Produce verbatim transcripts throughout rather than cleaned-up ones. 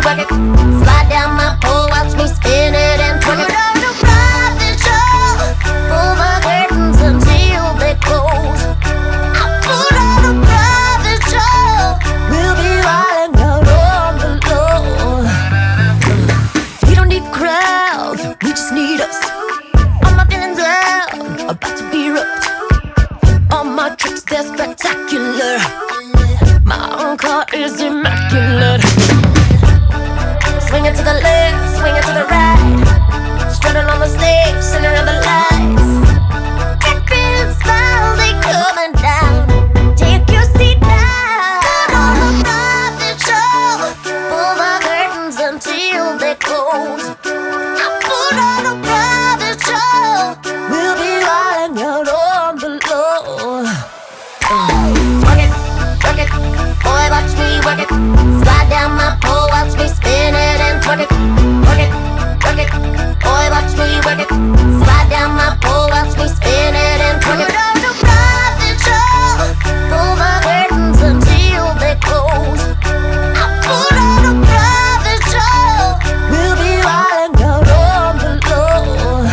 work it. Slide down my pole, watch me spin it and twerk it. Put on a private show, pull the curtains until they close. I put on a private show, we'll be riding out on the low. We don't need crowds, we just need us. All my feelings out, about to be roughed. All my tricks, they're spectacular. My own car is immaculate. Swing it to the left, swing it to the right. Strutting on the stage, center of the lights. Dripping smiles, they coming down. Take your seat down. Put on a private show, pull the curtains until they close. I put on a private show, we'll be riding out on the low. Work it, work it, boy, watch me work it. Slide down my pole, watch me spin it and twerk it. Work it, work it, boy, watch me work it. Slide down my pole, watch me spin it and twerk it. Put on a private show, pull the curtains until they close. I put on a private show, we'll be riding out on the low.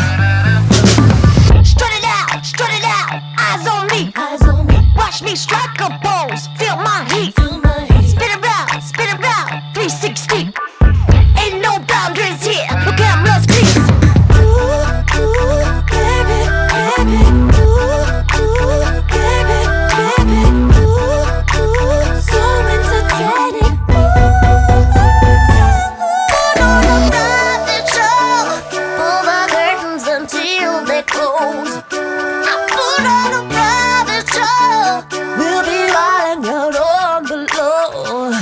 Strut it out, strut it out, eyes on me, eyes on me. Watch me strike a pose, feel my heat. Spin around, spin around, three sixty. Ain't no boundaries here, no cameras, please. Ooh, ooh, baby, baby. Ooh, ooh, baby, baby. Ooh, ooh, so entertaining. Ooh, put on a private show, pull the curtains until they close. I put on a private show, we'll be riding out on the low.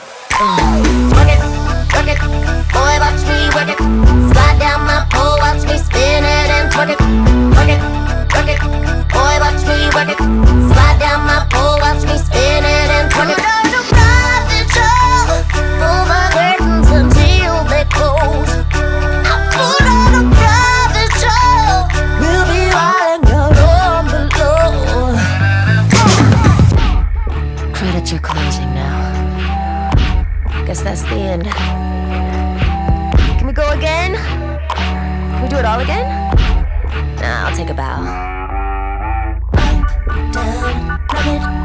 Work it, work it, boy, watch me work it. Slide down my pole, watch me spin it and twerk it. Work it, work it, boy, watch me work it. Slide down my pole, watch me spin it and twerk it. Put on a private show, pull the curtains until they close. I put on a private show, we'll be riding out on the low. Credits are closing now. Guess that's the end. Can we go again? Can we do it all again? Nah, I'll take a bow. Up, down, run it.